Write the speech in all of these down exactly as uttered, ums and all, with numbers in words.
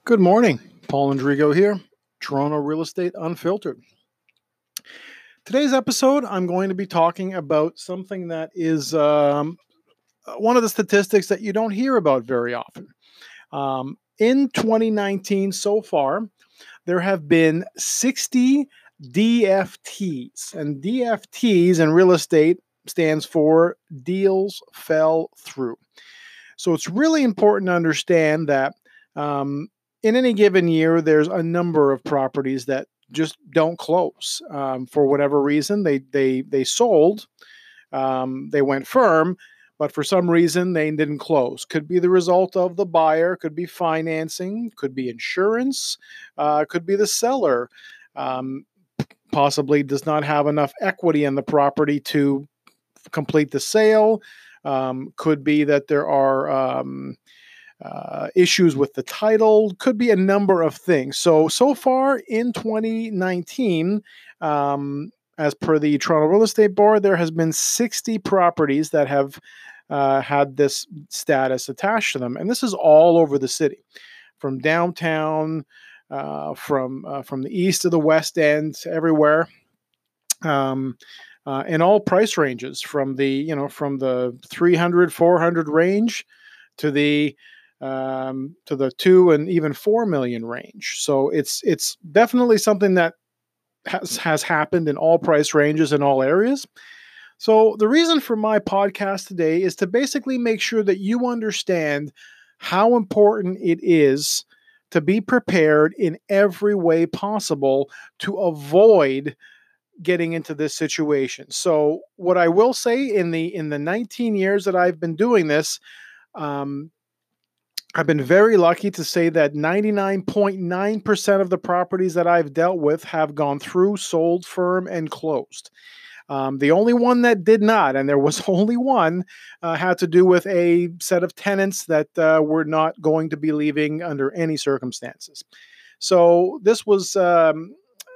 Good morning. Paul Andrigo here, Toronto Real Estate Unfiltered. Today's episode, I'm going to be talking about something that is um, one of the statistics that you don't hear about very often. Um, in twenty nineteen so far, there have been sixty D F Ts, and D F Ts in real estate stands for deals fell through. So it's really important to understand that um, in any given year, there's a number of properties that just don't close um, for whatever reason. They they they sold, um, they went firm, but for some reason they didn't close. Could be the result of the buyer, could be financing, could be insurance, uh, could be the seller. Um, Possibly does not have enough equity in the property to complete the sale. Um, could be that there are um, uh, issues with the title, could be a number of things. So, so far in twenty nineteen, um, as per the Toronto Real Estate Board, there has been sixty properties that have uh, had this status attached to them. And this is all over the city, from downtown, uh, from uh, from the east to the west end, everywhere. Um, uh, in all price ranges, from the you know from the three hundred, four hundred range to the um, to the two and even four million range. So it's it's definitely something that has has happened in all price ranges in all areas. So the reason for my podcast today is to basically make sure that you understand how important it is to be prepared in every way possible to avoid getting into this situation. So what I will say, in the in the nineteen years that I've been doing this, um, I've been very lucky to say that ninety-nine point nine percent of the properties that I've dealt with have gone through, sold firm, and closed. Um, the only one that did not, and there was only one, uh, had to do with a set of tenants that uh, were not going to be leaving under any circumstances. So this was, um,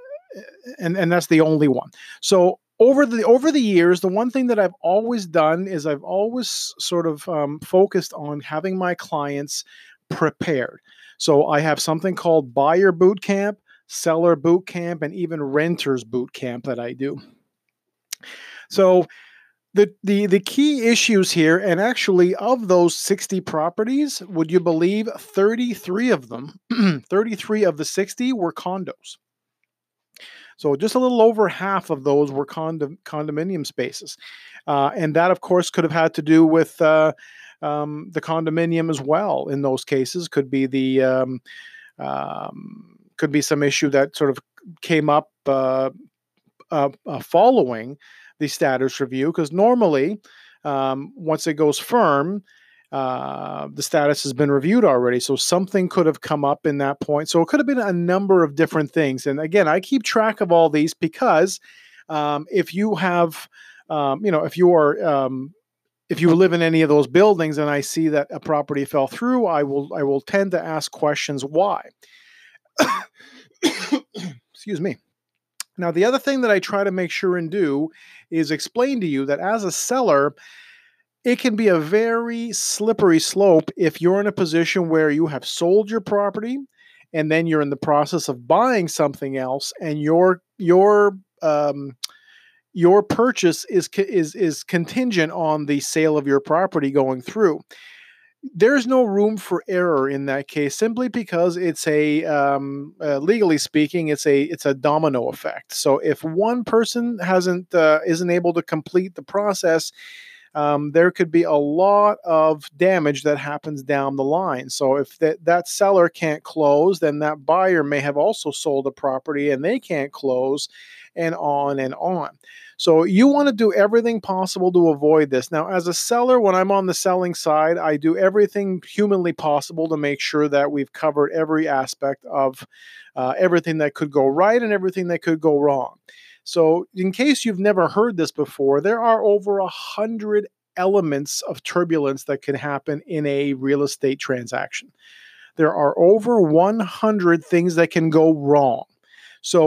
and and that's the only one. So over the over the years, the one thing that I've always done is I've always sort of um, focused on having my clients prepared. So I have something called buyer boot camp, seller boot camp, and even renters boot camp that I do. So the the the key issues here, and actually of those sixty properties, would you believe thirty-three of them, thirty-three of the sixty were condos. So just a little over half of those were condo- condominium spaces. Uh, and that, of course, could have had to do with uh, um, the condominium as well. In those cases, could be the um, um, could be some issue that sort of came up uh, uh, uh, following the status review. Because normally, um, once it goes firm, uh, the status has been reviewed already. So something could have come up in that point. So it could have been a number of different things. And again, I keep track of all these because um, if you have, um, you know, if you are, um, if you live in any of those buildings and I see that a property fell through, I will, I will tend to ask questions why. Excuse me. Now, the other thing that I try to make sure and do is explain to you that as a seller, it can be a very slippery slope if you're in a position where you have sold your property and then you're in the process of buying something else, and your your um, your purchase is is is contingent on the sale of your property going through. There's no room for error in that case, simply because it's a um, uh, legally speaking, it's a it's a domino effect. So if one person hasn't uh, isn't able to complete the process, um, there could be a lot of damage that happens down the line. So if that, that seller can't close, then that buyer may have also sold a property and they can't close, and on and on. So you want to do everything possible to avoid this. Now, as a seller, when I'm on the selling side, I do everything humanly possible to make sure that we've covered every aspect of uh, everything that could go right and everything that could go wrong. So in case you've never heard this before, there are over a hundred elements of turbulence that can happen in a real estate transaction. There are over one hundred things that can go wrong. So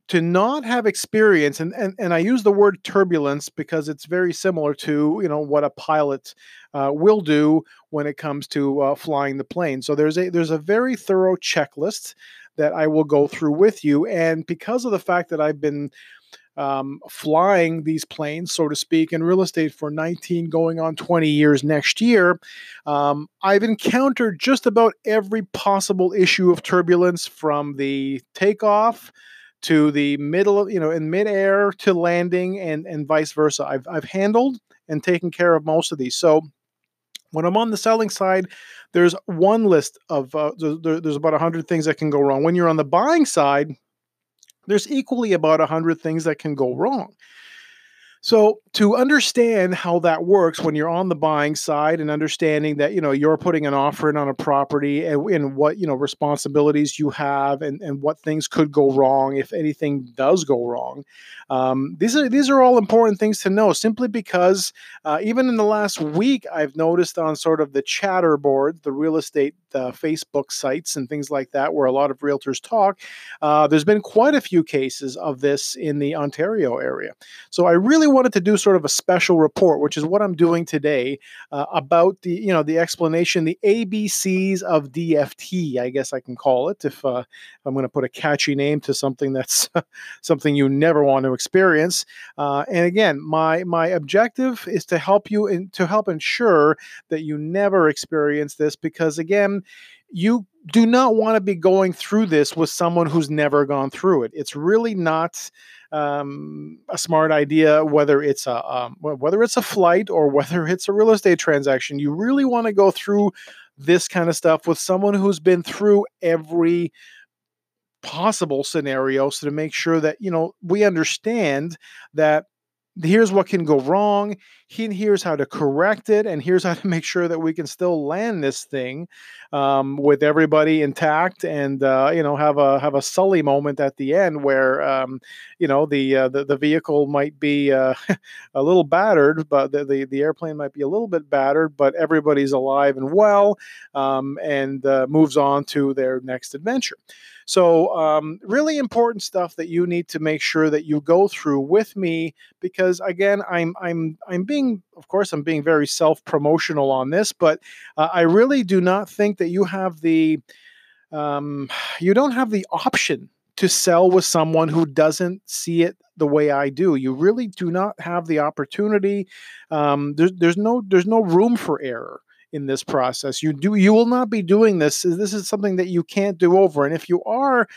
to not have experience, and, and and I use the word turbulence because it's very similar to, you know, what a pilot uh, will do when it comes to uh, flying the plane. So there's a there's a very thorough checklist that I will go through with you, and because of the fact that I've been um, flying these planes, so to speak, in real estate for nineteen, going on twenty years next year, um, I've encountered just about every possible issue of turbulence, from the takeoff to the middle of, you know, in midair to landing, and and vice versa. I've I've handled and taken care of most of these. So when I'm on the selling side, there's one list of uh, there, there's about a hundred things that can go wrong. When you're on the buying side, there's equally about a hundred things that can go wrong. So to understand how that works when you're on the buying side, and understanding that, you know, you're putting an offer in on a property, and, and what, you know, responsibilities you have, and, and what things could go wrong if anything does go wrong. Um, these are these are all important things to know, simply because uh, even in the last week, I've noticed on sort of the chatter board, the real estate uh, Facebook sites and things like that, where a lot of realtors talk, uh, there's been quite a few cases of this in the Ontario area. So I really wanted to do sort of a special report, which is what I'm doing today, uh, about the, you know, the explanation, the A B Cs of D F T, I guess I can call it, if, uh, I'm going to put a catchy name to something that's something you never want to experience. Uh, and again, my my objective is to help you in, to help ensure that you never experience this, because again, you do not want to be going through this with someone who's never gone through it. It's really not um, a smart idea, whether it's a um, whether it's a flight or whether it's a real estate transaction. You really want to go through this kind of stuff with someone who's been through every possible scenario, so to make sure that, you know, we understand that here's what can go wrong, here's how to correct it, and here's how to make sure that we can still land this thing um, with everybody intact, and uh, you know, have a have a Sully moment at the end where um, you know, the, uh, the the vehicle might be uh, a little battered, but the, the the airplane might be a little bit battered, but everybody's alive and well, um, and uh, moves on to their next adventure. So um, really important stuff that you need to make sure that you go through with me, because again, I'm I'm I'm being, of course, I'm being very self-promotional on this, but uh, I really do not think that you have the um, you don't have the option to sell with someone who doesn't see it the way I do. You really do not have the opportunity. Um, there's there's no there's no room for error in this process. You do you will not be doing this. This is something that you can't do over. And if you are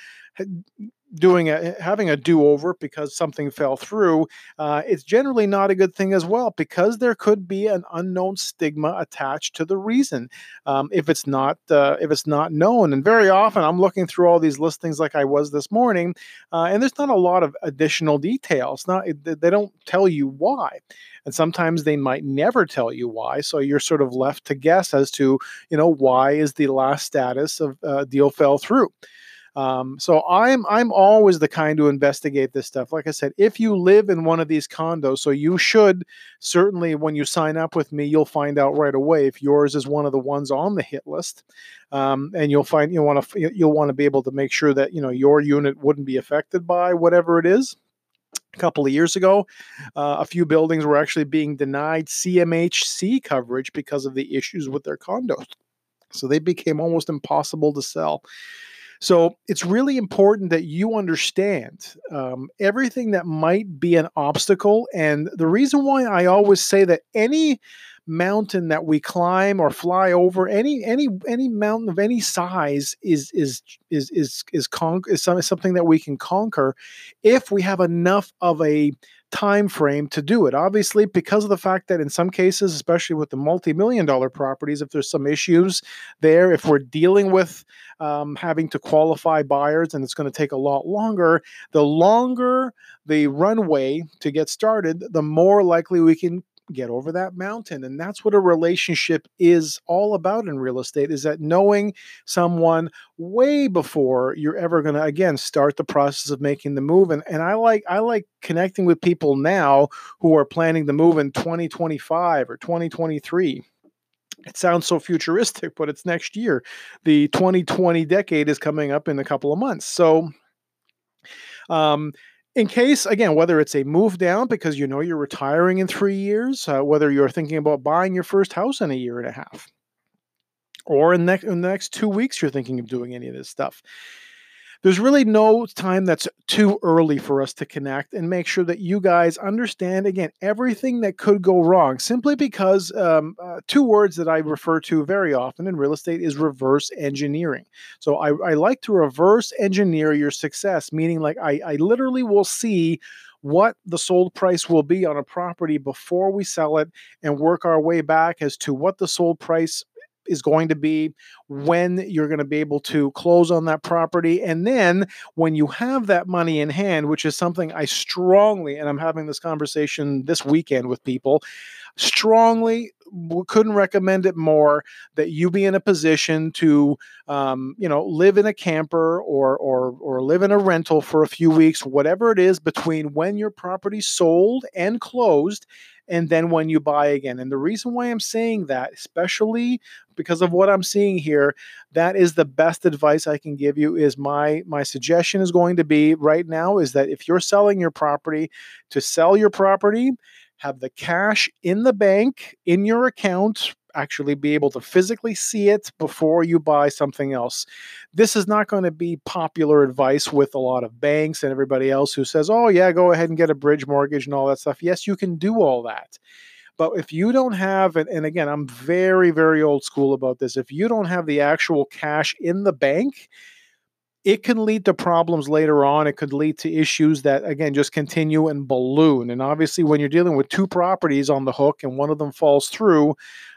doing a having a do-over because something fell through, uh, it's generally not a good thing as well, because there could be an unknown stigma attached to the reason, um, if it's not uh, if it's not known. And very often I'm looking through all these listings like I was this morning, uh, and there's not a lot of additional details. Not they don't tell you why. And sometimes they might never tell you why. So you're sort of left to guess as to, you know, why is the last status of uh, deal fell through. Um, so I'm I'm always the kind to investigate this stuff. Like I said, if you live in one of these condos, so you should certainly, when you sign up with me, you'll find out right away if yours is one of the ones on the hit list, um, and you'll find you want to you'll want to be able to make sure that, you know, your unit wouldn't be affected by whatever it is. A couple of years ago, uh, a few buildings were actually being denied C M H C coverage because of the issues with their condos. So they became almost impossible to sell. So it's really important that you understand um, everything that might be an obstacle. And the reason why I always say that any mountain that we climb or fly over, any any any mountain of any size is is is is is, con- is something that we can conquer if we have enough of a time frame to do it. Obviously, because of the fact that in some cases, especially with the multi-million dollar properties, if there's some issues there, if we're dealing with um, having to qualify buyers and it's going to take a lot longer, the longer the runway to get started, the more likely we can get over that mountain. And that's what a relationship is all about in real estate, is that knowing someone way before you're ever going to, again, start the process of making the move. And, and I like I like connecting with people now who are planning to move in twenty twenty-five or twenty twenty-three. It sounds so futuristic, but it's next year. The twenty twenty decade is coming up in a couple of months. So Um, in case, again, whether it's a move down because you know you're retiring in three years, uh, whether you're thinking about buying your first house in a year and a half, or in, next, in the next two weeks you're thinking of doing any of this stuff. There's really no time that's too early for us to connect and make sure that you guys understand, again, everything that could go wrong, simply because um, uh, two words that I refer to very often in real estate is reverse engineering. So I, I like to reverse engineer your success, meaning like I, I literally will see what the sold price will be on a property before we sell it and work our way back as to what the sold price is going to be, when you're going to be able to close on that property. And then when you have that money in hand, which is something I strongly, and I'm having this conversation this weekend with people, strongly couldn't recommend it more, that you be in a position to, um, you know, live in a camper or, or, or live in a rental for a few weeks, whatever it is, between when your property sold and closed and then when you buy again. And the reason why I'm saying that, especially because of what I'm seeing here, that is the best advice I can give you. Is my my suggestion is going to be right now is that if you're selling your property, to sell your property, have the cash in the bank, in your account, actually be able to physically see it before you buy something else. This is not going to be popular advice with a lot of banks and everybody else who says, oh yeah, go ahead and get a bridge mortgage and all that stuff. Yes, you can do all that. But if you don't have, and, and again, I'm very, very old school about this, if you don't have the actual cash in the bank, it can lead to problems later on. It could lead to issues that, again, just continue and balloon. And obviously, when you're dealing with two properties on the hook and one of them falls through,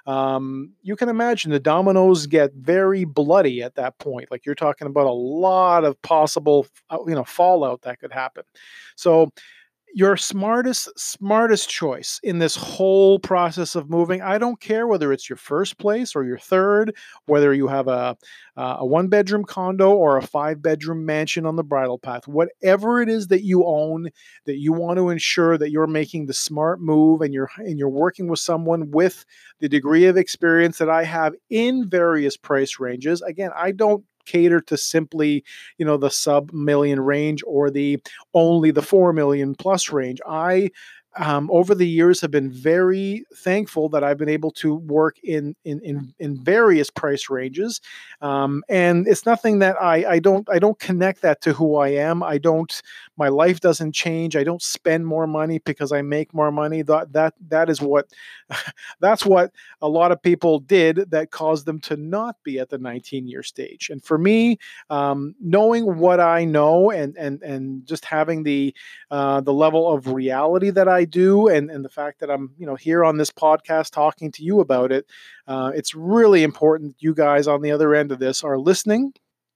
um, you can imagine the dominoes get very bloody at that point. Like, you're talking about a lot of possible, you know, fallout that could happen. So your smartest smartest choice in this whole process of moving, I don't care whether it's your first place or your third, whether you have a uh, a one bedroom condo or a five bedroom mansion on the bridle path, whatever it is that you own, that you want to ensure that you're making the smart move, and you're and you're working with someone with the degree of experience that I have in various price ranges. Again, I don't cater to simply, you know, the sub million range or the only the four million plus range. I, um, over the years, have been very thankful that I've been able to work in in in, in various price ranges, um, and it's nothing that I I don't I don't connect that to who I am. I don't. My life doesn't change. I don't spend more money because I make more money. That that that is what that's what a lot of people did that caused them to not be at the nineteen year stage. And for me, um, knowing what I know and and and just having the uh, the level of reality that I do, and and the fact that I'm, you know, here on this podcast talking to you about it, uh, it's really important that you guys on the other end of this are listening,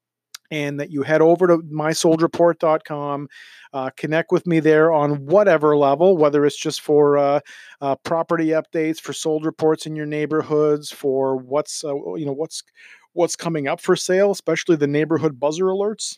and that you head over to my sold report dot com, uh, connect with me there on whatever level, whether it's just for uh, uh, property updates, for sold reports in your neighborhoods, for what's uh, you know what's what's coming up for sale, especially the neighborhood buzzer alerts.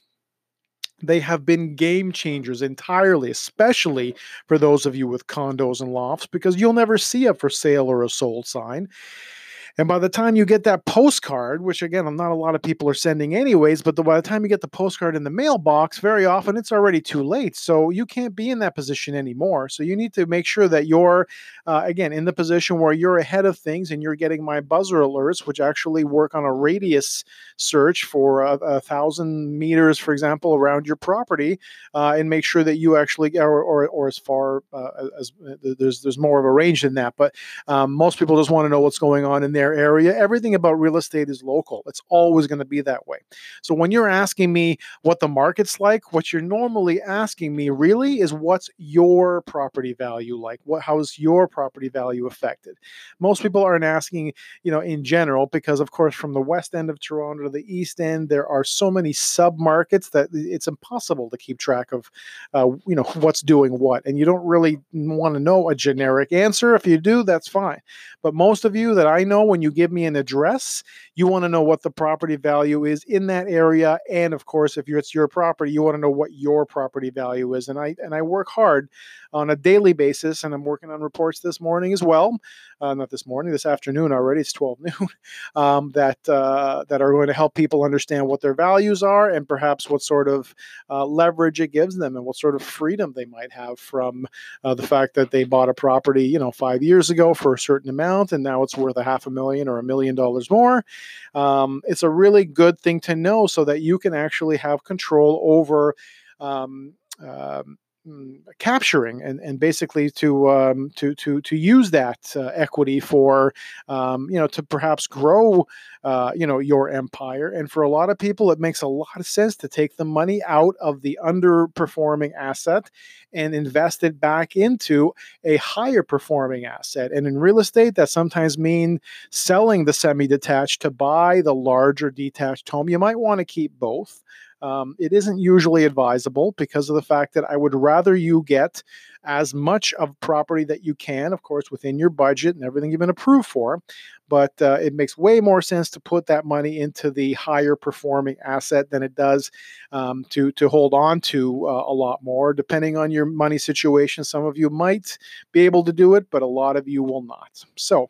They have been game changers entirely, especially for those of you with condos and lofts, because you'll never see a for sale or a sold sign. And by the time you get that postcard, which again, not a lot of people are sending anyways, but the, by the time you get the postcard in the mailbox, very often it's already too late. So you can't be in that position anymore. So you need to make sure that you're, uh, again, in the position where you're ahead of things and you're getting my buzzer alerts, which actually work on a radius search for a, a thousand meters, for example, around your property, uh, and make sure that you actually, or, or, or as far uh, as there's, there's more of a range than that. But um, most people just want to know what's going on in there area. Everything about real estate is local. It's always going to be that way. So when you're asking me what the market's like, what you're normally asking me really is, what's your property value like? What, how's your property value affected? Most people aren't asking, you know, in general, because of course, from the west end of Toronto to the east end, there are so many sub-markets that it's impossible to keep track of, uh, you know, what's doing what. And you don't really want to know a generic answer. If you do, that's fine. But most of you that I know, when you give me an address, you want to know what the property value is in that area. And of course, if it's your property, you want to know what your property value is. And I and I work hard on a daily basis, and I'm working on reports this morning as well. Uh, not this morning, this afternoon already. It's twelve noon. Um, that uh, that are going to help people understand what their values are and perhaps what sort of uh, leverage it gives them and what sort of freedom they might have from uh, the fact that they bought a property, you know, five years ago for a certain amount, and now it's worth a half a million or a million dollars more. Um, it's a really good thing to know so that you can actually have control over um, um, mm, capturing and, and basically to um, to to to use that uh, equity for um, you know to perhaps grow uh, you know your empire. And for a lot of people, it makes a lot of sense to take the money out of the underperforming asset and invest it back into a higher performing asset. And in real estate, that sometimes mean selling the semi-detached to buy the larger detached home. You might want to keep both. Um, it isn't usually advisable because of the fact that I would rather you get as much of property that you can, of course, within your budget and everything you've been approved for. But uh, it makes way more sense to put that money into the higher performing asset than it does um, to to hold on to uh, a lot more. Depending on your money situation, some of you might be able to do it, but a lot of you will not. So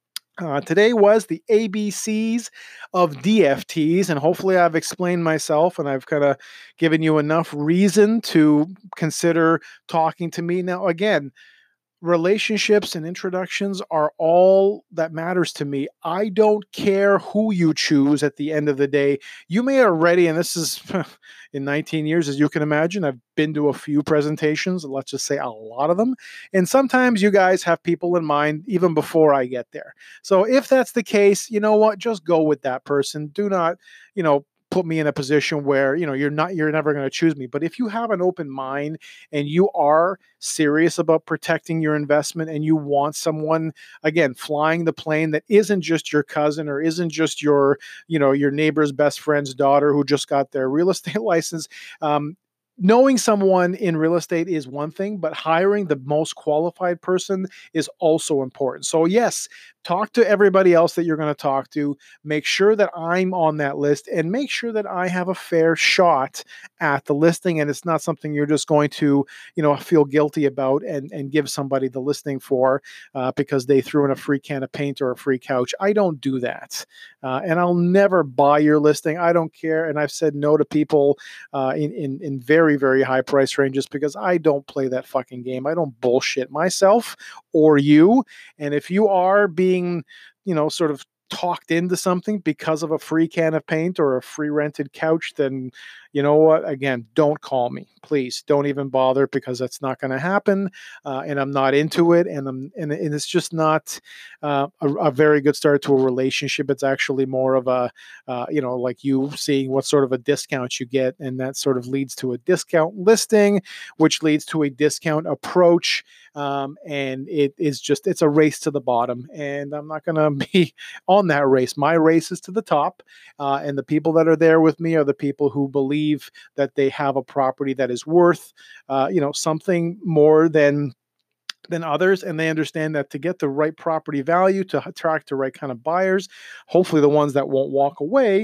Uh, today was the A B Cs of D F Ts, and hopefully I've explained myself and I've kind of given you enough reason to consider talking to me. Now, again, relationships and introductions are all that matters to me. I don't care who you choose at the end of the day. You may already, and this is in nineteen years, as you can imagine, I've been to a few presentations, let's just say a lot of them. And sometimes you guys have people in mind even before I get there. So if that's the case, you know what? Just go with that person. Do not, you know, put me in a position where you know you're not you're never going to choose me. But if you have an open mind and you are serious about protecting your investment and you want someone, again, flying the plane that isn't just your cousin or isn't just your you know your neighbor's best friend's daughter who just got their real estate license, um, knowing someone in real estate is one thing, but hiring the most qualified person is also important. So yes, talk to everybody else that you're going to talk to. Make sure that I'm on that list and make sure that I have a fair shot at the listing. And it's not something you're just going to, you know, feel guilty about and, and give somebody the listing for uh, because they threw in a free can of paint or a free couch. I don't do that. Uh, and I'll never buy your listing. I don't care. And I've said no to people uh, in, in, in very, very high price ranges because I don't play that fucking game. I don't bullshit myself or you. And if you are being you know, sort of talked into something because of a free can of paint or a free rented couch, then you know what? Again, don't call me. Please don't even bother because that's not going to happen. Uh, and I'm not into it. And I'm and, and it's just not uh, a, a very good start to a relationship. It's actually more of a, uh, you know, like you seeing what sort of a discount you get. And that sort of leads to a discount listing, which leads to a discount approach. Um, and it is just, it's a race to the bottom. And I'm not going to be on that race. My race is to the top. Uh, and the people that are there with me are the people who believe that they have a property that is worth, uh, you know, something more than than others, and they understand that to get the right property value, to attract the right kind of buyers, hopefully the ones that won't walk away,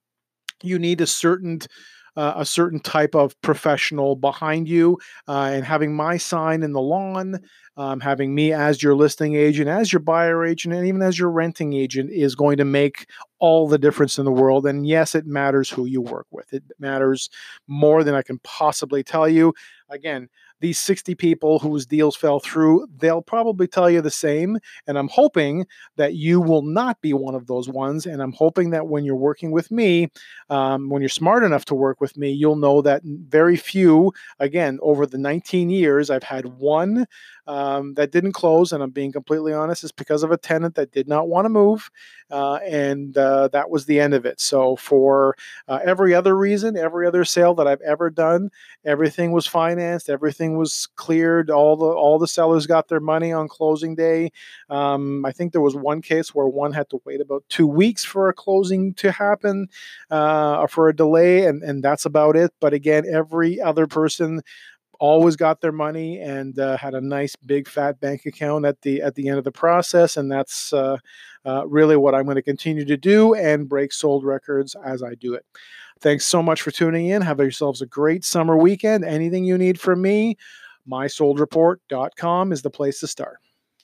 you need a certain uh, a certain type of professional behind you, uh, and having my sign in the lawn, um, having me as your listing agent, as your buyer agent, and even as your renting agent is going to make all the difference in the world. And yes, it matters who you work with. It matters more than I can possibly tell you. Again, these sixty people whose deals fell through, they'll probably tell you the same. And I'm hoping that you will not be one of those ones. And I'm hoping that when you're working with me, um, when you're smart enough to work with me, you'll know that very few, again, over the nineteen years, I've had one um, that didn't close. And I'm being completely honest, it's because of a tenant that did not want to move. Uh, and uh, that was the end of it. So for uh, every other reason, every other sale that I've ever done, everything was financed, everything was cleared, all the all the sellers got their money on closing day. Um, I think there was one case where one had to wait about two weeks for a closing to happen, uh, for a delay, and, and that's about it. But again, every other person always got their money and uh, had a nice big fat bank account at the at the end of the process. And that's uh, uh, really what I'm going to continue to do and break sold records as I do it. Thanks so much for tuning in. Have yourselves a great summer weekend. Anything you need from me, my sold report dot com is the place to start.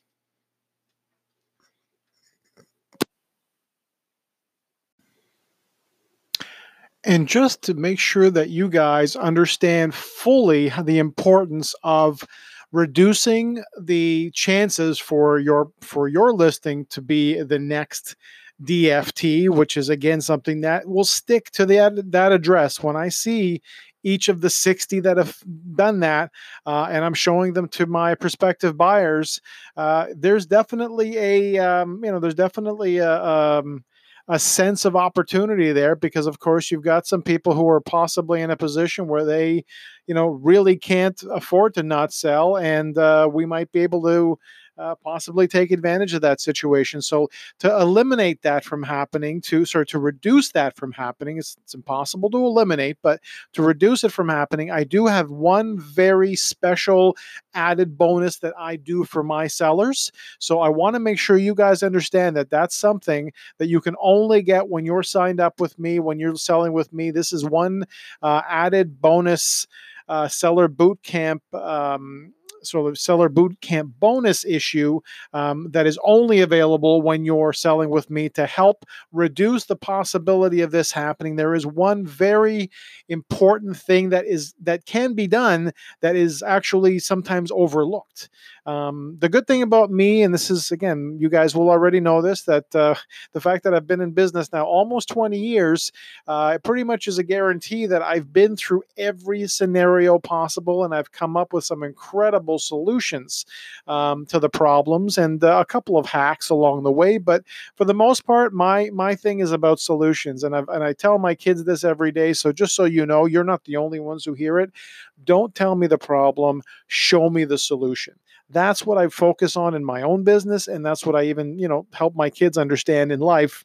And just to make sure that you guys understand fully the importance of reducing the chances for your for your listing to be the next D F T, which is again something that will stick to the, that address. When I see each of the sixty that have done that, uh, and I'm showing them to my prospective buyers, uh, there's definitely a um, you know there's definitely a um, a sense of opportunity there, because of course you've got some people who are possibly in a position where they, you know, really can't afford to not sell, and uh, we might be able to uh, possibly take advantage of that situation. So to eliminate that from happening, to sort of to reduce that from happening, it's, it's impossible to eliminate, but to reduce it from happening, I do have one very special added bonus that I do for my sellers. So I want to make sure you guys understand that that's something that you can only get when you're signed up with me, when you're selling with me. This is one uh, added bonus uh, seller boot camp um, sort of seller boot camp bonus issue um, that is only available when you're selling with me to help reduce the possibility of this happening. There is one very important thing that is that can be done that is actually sometimes overlooked. Um, the good thing about me, and this is, again, you guys will already know this, that uh, the fact that I've been in business now almost twenty years, uh, it pretty much is a guarantee that I've been through every scenario possible, and I've come up with some incredible solutions um, to the problems, and uh, a couple of hacks along the way. But for the most part, my my thing is about solutions, and, I've, and I tell my kids this every day. So just so you know, you're not the only ones who hear it. Don't tell me the problem, show me the solution. That's what I focus on in my own business, and that's what I even, you know, help my kids understand in life.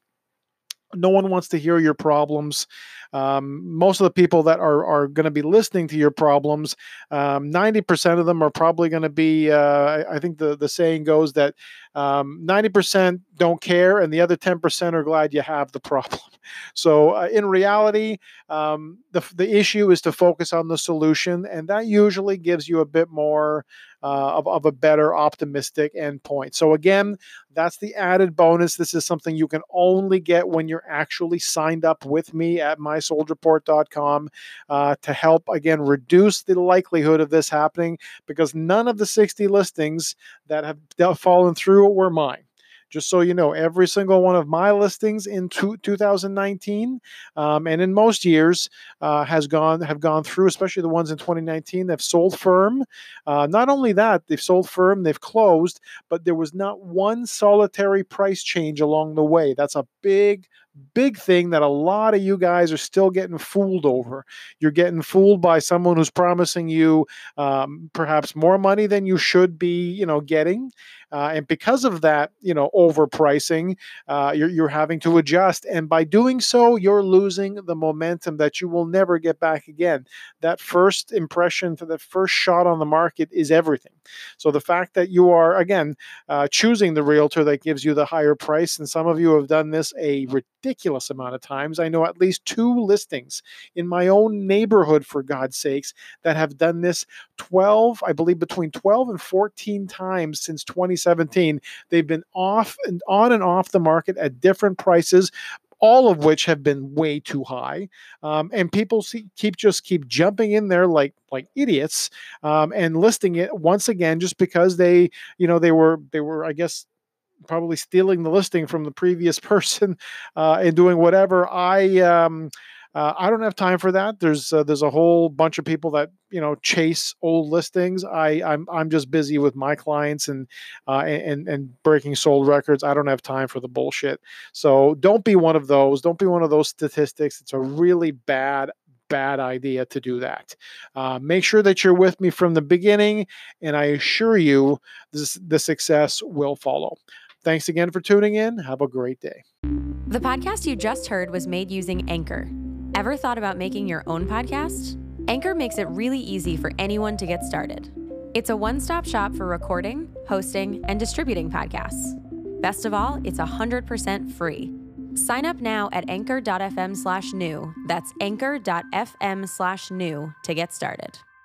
No one wants to hear your problems. Um, most of the people that are, are going to be listening to your problems, um, ninety percent of them are probably going to be, uh, I, I think the, the saying goes that um, ninety percent don't care and the other ten percent are glad you have the problem. So uh, in reality, um, the, the issue is to focus on the solution, and that usually gives you a bit more uh, of, of a better optimistic endpoint. So again, that's the added bonus. This is something you can only get when you're actually signed up with me at my sold report dot com uh, to help, again, reduce the likelihood of this happening, because none of the sixty listings that have fallen through were mine. Just so you know, every single one of my listings in two, two thousand nineteen um, and in most years uh, has gone have gone through, especially the ones in twenty nineteen. They've sold firm. Uh, not only that, they've sold firm, they've closed, but there was not one solitary price change along the way. That's a big, big thing that a lot of you guys are still getting fooled over. You're getting fooled by someone who's promising you um, perhaps more money than you should be, you know, getting. Uh, and because of that, you know, overpricing, uh, you're, you're having to adjust. And by doing so, you're losing the momentum that you will never get back again. That first impression, for the first shot on the market, is everything. So the fact that you are, again, uh, choosing the realtor that gives you the higher price, and some of you have done this a ridiculous amount of times. I know at least two listings in my own neighborhood, for God's sakes, that have done this twelve, I believe between twelve and fourteen times since twenty seventeen. They've been off and on and off the market at different prices, all of which have been way too high. Um, and people see, keep just keep jumping in there like like idiots um, and listing it once again, just because they, you know, they were they were, I guess, probably stealing the listing from the previous person uh, and doing whatever. I um, uh, I don't have time for that. There's uh, there's a whole bunch of people that, you know, chase old listings. I I'm I'm just busy with my clients and uh, and and breaking sold records. I don't have time for the bullshit. So don't be one of those. Don't be one of those statistics. It's a really bad bad idea to do that. Uh, make sure that you're with me from the beginning, and I assure you this, the success will follow. Thanks again for tuning in. Have a great day. The podcast you just heard was made using Anchor. Ever thought about making your own podcast? Anchor makes it really easy for anyone to get started. It's a one-stop shop for recording, hosting, and distributing podcasts. Best of all, it's one hundred percent free. Sign up now at anchor dot f m slash new. That's anchor dot f m slash new to get started.